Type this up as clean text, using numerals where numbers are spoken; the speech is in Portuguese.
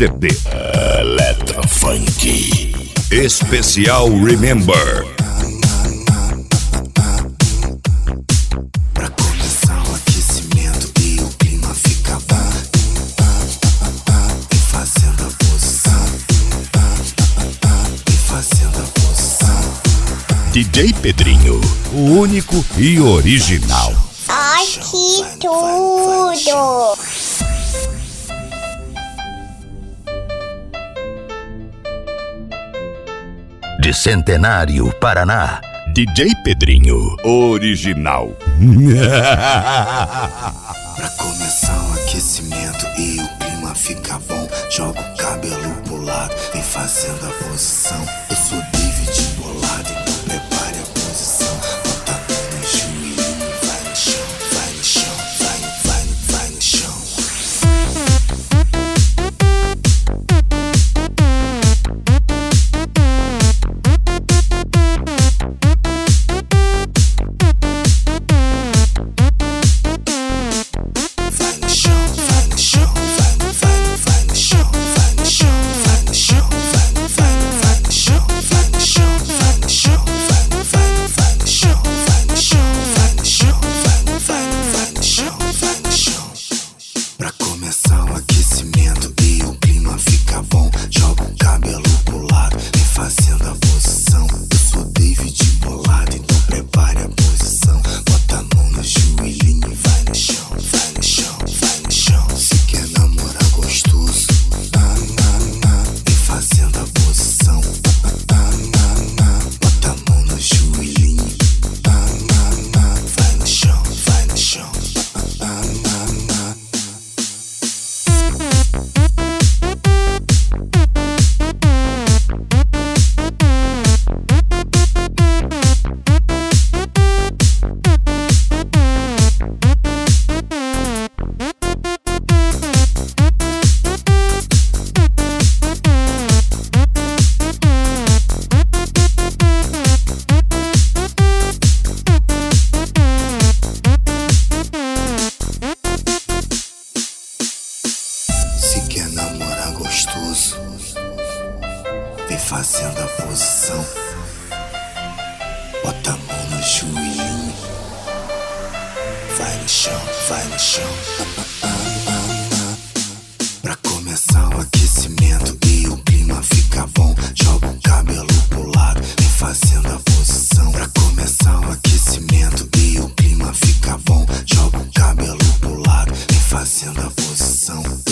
CD Eletrofunk Especial Remember. Pra começar o aquecimento e o clima fica bom, vem fazendo a posição, vem fazendo a posição. DJ Pedrinho, o único e original. Ai, que tudo! De Centenário, Paraná, DJ Pedrinho, original. Pra começar o aquecimento e o clima fica bom, joga o cabelo pro lado, vem fazendo a posição. Eu sou David bolado, então prepare a posição. Bota a mão no joelhinho e vai no chão, vai no chão, vai no chão. Pra começar o aquecimento e o clima fica bom, joga o cabelo pro lado, vem fazendo a posição. Eu sou David bolado, então prepare a posição. Bota a mão no joelhinho e vai no chão, vai no chão, vai no chão. Se quer namorar gostoso, vem fazendo a posição. Bota a mão no joelhinho, vai no chão, vai no chão. Se quer namorar gostoso, vem fazendo a posição. Bota a mão no joelhinho, vai no chão, vai no chão. Pra começar o aquecimento e o clima fica bom, joga o cabelo pro lado, vem fazendo a posição. Pra começar o aquecimento e o clima fica bom, joga o cabelo pro lado, vem fazendo a posição.